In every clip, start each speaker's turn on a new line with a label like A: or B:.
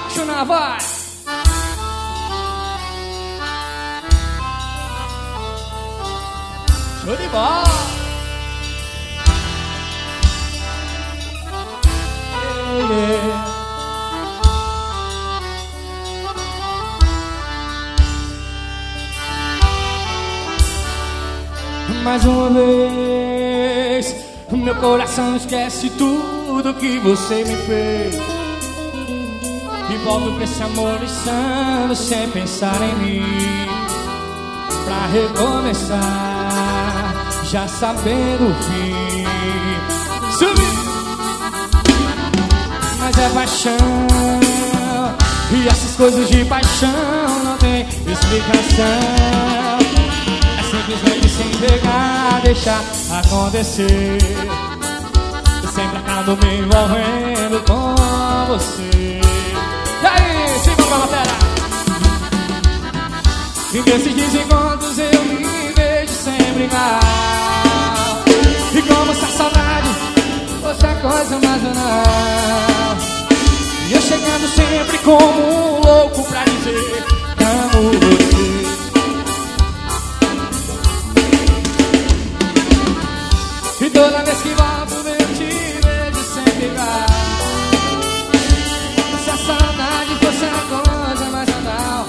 A: apaixonar, vai! Show de bola! Mais uma vez, meu coração esquece tudo que você me fez e volto pra esse amor insano sem pensar em mim, pra recomeçar, já sabendo o fim. Subi! Mas é paixão, e essas coisas de paixão não tem explicação. Simplesmente se entregar, deixar acontecer. Eu sempre acabo me envolvendo com você. E aí, siga com a matéria. E nesses desencontros eu me vejo sempre mal. E como essa saudade fosse a coisa mais banal. E eu chegando sempre como um louco pra dizer que amo você. E toda vez que volto eu te vejo sempre igual. Se a saudade fosse a coisa mais banal.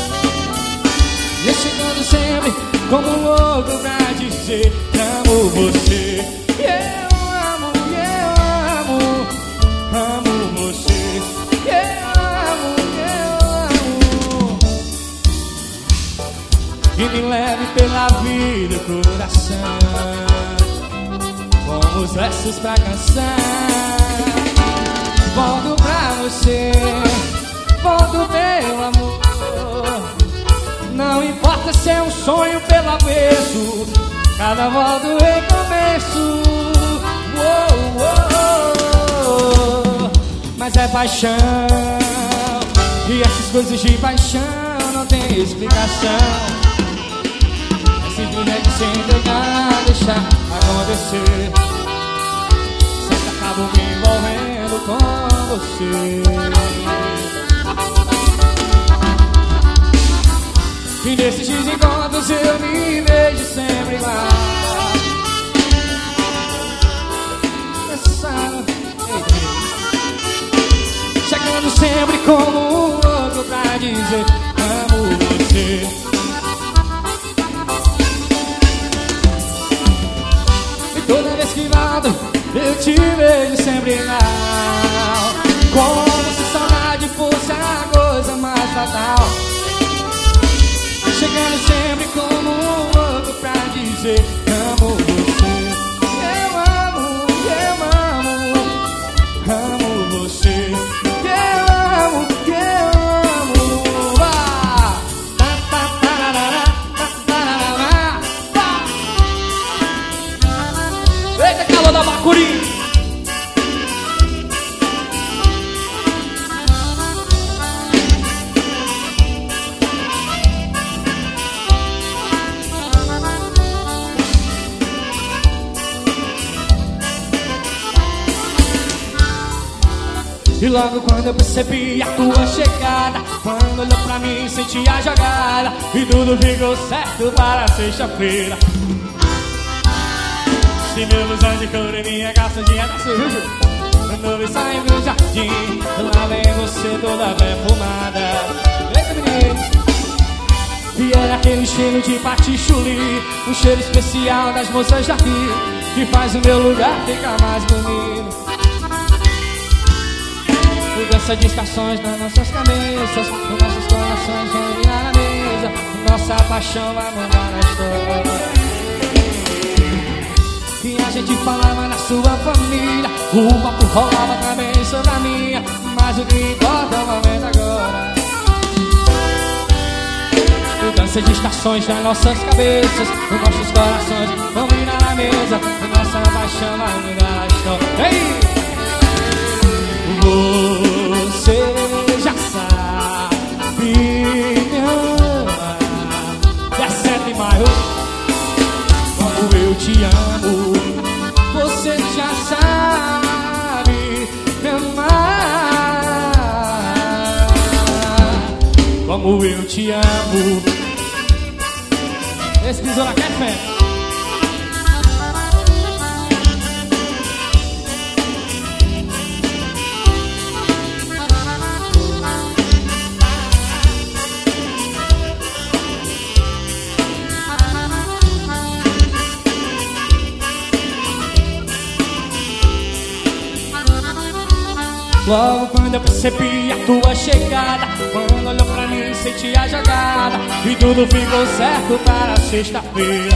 A: E eu chegando sempre como um louco pra dizer que amo você. E eu amo você. E eu amo. E me leve pela vida o coração com os versos pra canção. Volto pra você, volto meu amor. Não importa se é um sonho pelo avesso, cada volta é começo. Mas é paixão, e essas coisas de paixão não tem explicação. Simplesmente se entregar, deixar acontecer. Sempre acabo me envolvendo com você. E nesses desencontros eu me vejo sempre lá. Chegando sempre como um louco pra dizer amo você. Toda vez que volto, eu te vejo sempre igual. Como se saudade fosse a coisa mais fatal. Chegando sempre como um louco pra dizer amo você. Eu amo você. Eu amo. Eita, calor da Bacuri! E logo quando eu percebi a tua chegada, quando olhou pra mim senti a jogada, e tudo ficou certo para sexta-feira. Se meu blusão de couro e minha calça de renda sujo, eu novo saio do jardim, lá vem você toda perfumada. Eita, menino! E era aquele cheiro de patichuli, um cheiro especial das moças daqui, que faz o meu lugar ficar mais bonito. Mudança de estações nas nossas cabeças, os nossos corações vão virar na mesa, nossa paixão vai mudar a história. E a gente falava na sua família, o papo rolava também sobre a minha, mas o que importa é o momento agora. Mudança de estações nas nossas cabeças, os nossos corações vão virar na mesa, nossa paixão vai mudar a história. Ei! Você já sabe me amar. 17 de maio, como eu te amo. Você já sabe me amar. como eu te amo. Esse besouro aqui é fé. Logo quando eu percebi a tua chegada, quando olhou pra mim senti a jogada, e tudo ficou certo para sexta-feira.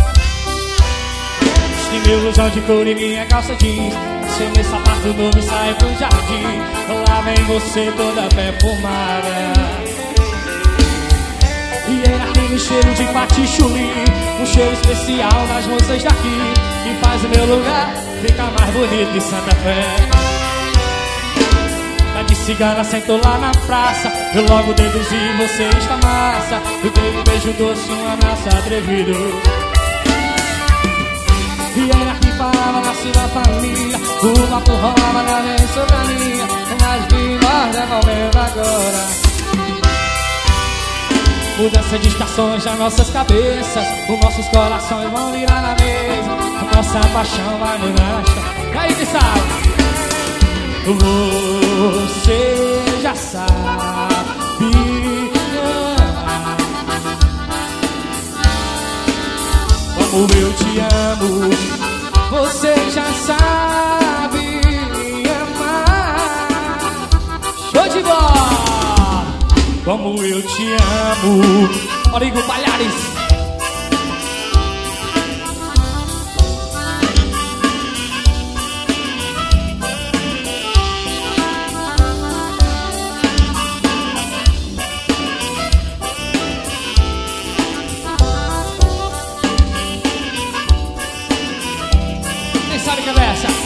A: Vesti meu blusão de couro e minha calça jeans, passei meu sapato novo e saí pro jardim. Lá vem você toda perfumada, e era aquele cheiro de patichouli, um cheiro especial das moças daqui, que faz o meu lugar ficar mais bonito que Santa Fé. De cigana sentou lá na praça, eu logo deduzi, você está massa. Eu dei um beijo doce, um abraço atrevido, e era que falava da sua família. O papo rolava na vez sobre a minha, mas vi nós é momento agora. Mudança de estações nas nossas cabeças, os nossos corações vão virar na mesa, a nossa paixão vai mudar. E aí, que sabe? Você já sabe como eu te amo. Você já sabe amar. Show de bola! Como eu te amo. Rodrigo Palhares. Sabe que é essa?